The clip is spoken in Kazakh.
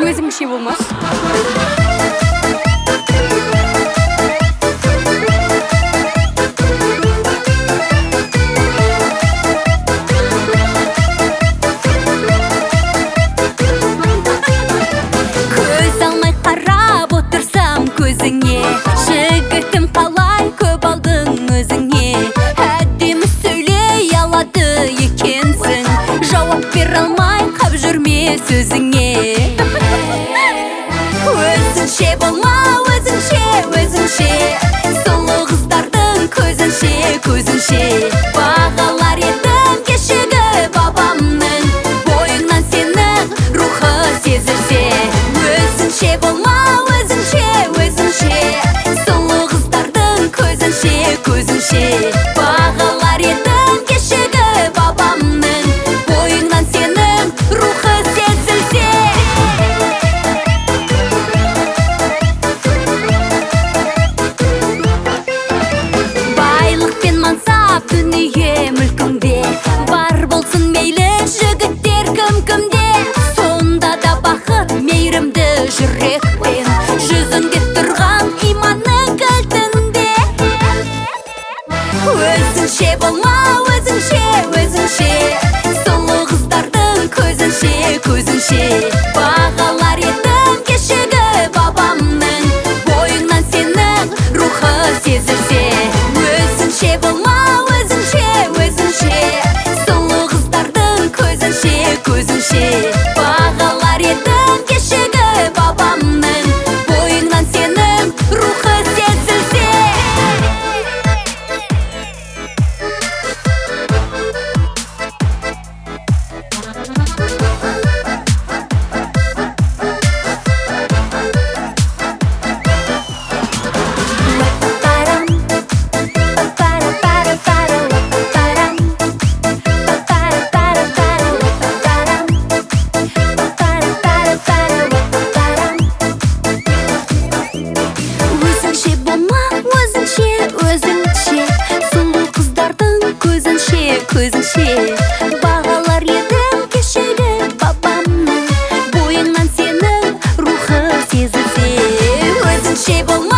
өзіңше болмас. Көз алмай қарап отырсам көзіңе, жігітім қалай көп алдың өзіңе. Әдемі сөйлей алады екенсің, жауап бере алмай қап жүрме сөзіңе. Өзіңше болма, өзіңше сұлу қыздардың көзінше бағалар едім кешегі бабамның, бойыңнан сенің рухы сезілсе. Өзіңше болма, өзіңше сұлу қыздардың көзінше бағалар едім кешегі бабамның, бойыңнан сенің рухы сезілсе. Байлық пен мансап дүние мүлкіңде, бар болсын мейлі жігіттер кім-кімде. Сонда да бақыт мейірімді жүрекпен, жүзіңде тұрған иманның кілтінде. Өзіңше болма, өзіңше сұлу қыздардың көзінше бағалар едім кешегі бабамның, бойыңнан сенің рухы сезілсе. Өзіңше болма, өзіңше сұлу қыздардың көзінше бағалар едім кешегі бабамның, бойыңнан сенің рухы сезілсе. Өзіңше болма, өзіңше сұлу қыздардың көзінше бағалар едім кешегі бабамның, бойыңнан сенің рухы сезілсе. Өзіңше болма,